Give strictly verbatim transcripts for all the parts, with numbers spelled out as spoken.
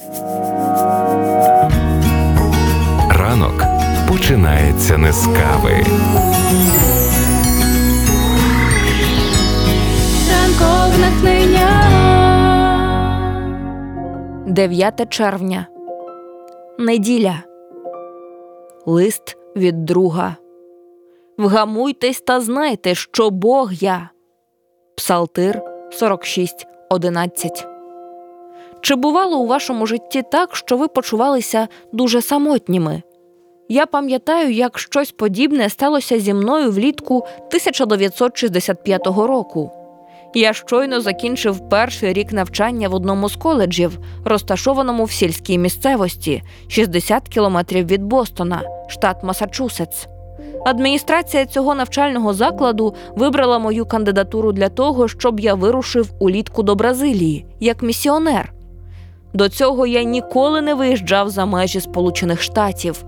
Ранок починається не з кави. Ранкове натхнення. дев'яте червня. Неділя. Лист від друга. «Вгамуйтесь та знайте, що Бог я». Псалтир сорок шість одинадцять. Чи бувало у вашому житті так, що ви почувалися дуже самотніми? Я пам'ятаю, як щось подібне сталося зі мною влітку тисяча дев'ятсот шістдесят п'ятого року. Я щойно закінчив перший рік навчання в одному з коледжів, розташованому в сільській місцевості, шістдесят кілометрів від Бостона, штат Масачусетс. Адміністрація цього навчального закладу вибрала мою кандидатуру для того, щоб я вирушив улітку до Бразилії, як місіонер. До цього я ніколи не виїжджав за межі Сполучених Штатів.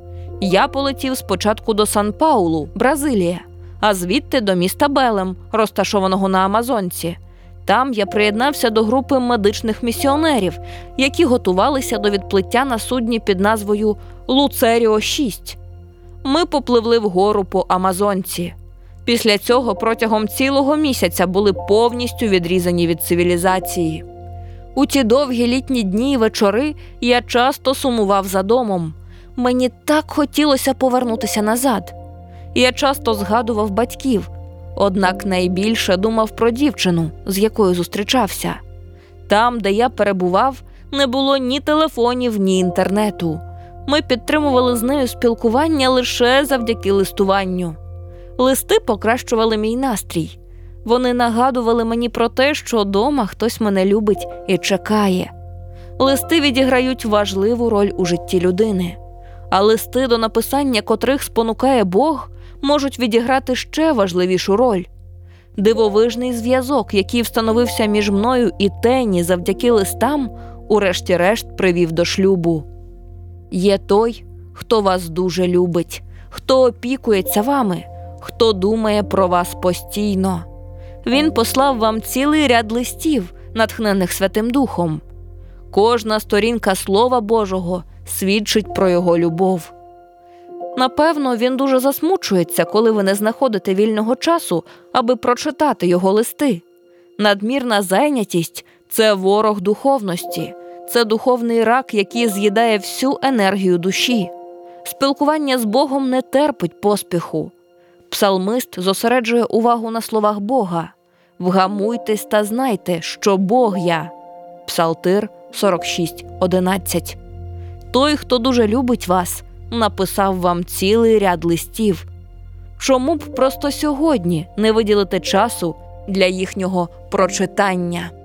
Я полетів спочатку до Сан-Паулу, Бразилія, а звідти до міста Белем, розташованого на Амазонці. Там я приєднався до групи медичних місіонерів, які готувалися до відплиття на судні під назвою «Луцеріо шість». Ми попливли вгору по Амазонці. Після цього протягом цілого місяця були повністю відрізані від цивілізації. У ті довгі літні дні і вечори я часто сумував за домом. Мені так хотілося повернутися назад. Я часто згадував батьків, однак найбільше думав про дівчину, з якою зустрічався. Там, де я перебував, не було ні телефонів, ні інтернету. Ми підтримували з нею спілкування лише завдяки листуванню. Листи покращували мій настрій. Вони нагадували мені про те, що дома хтось мене любить і чекає. Листи відіграють важливу роль у житті людини. А листи, до написання котрих спонукає Бог, можуть відіграти ще важливішу роль. Дивовижний зв'язок, який встановився між мною і Тенні завдяки листам, урешті-решт привів до шлюбу. Є той, хто вас дуже любить, хто опікується вами, хто думає про вас постійно. Він послав вам цілий ряд листів, натхнених Святим Духом. Кожна сторінка Слова Божого свідчить про його любов. Напевно, він дуже засмучується, коли ви не знаходите вільного часу, аби прочитати його листи. Надмірна зайнятість – це ворог духовності. Це духовний рак, який з'їдає всю енергію душі. Спілкування з Богом не терпить поспіху. Псалмист зосереджує увагу на словах Бога. «Вгамуйтесь та знайте, що Бог я». Псалтир сорок шість одинадцять. Той, хто дуже любить вас, написав вам цілий ряд листів. Чому б просто сьогодні не виділити часу для їхнього прочитання?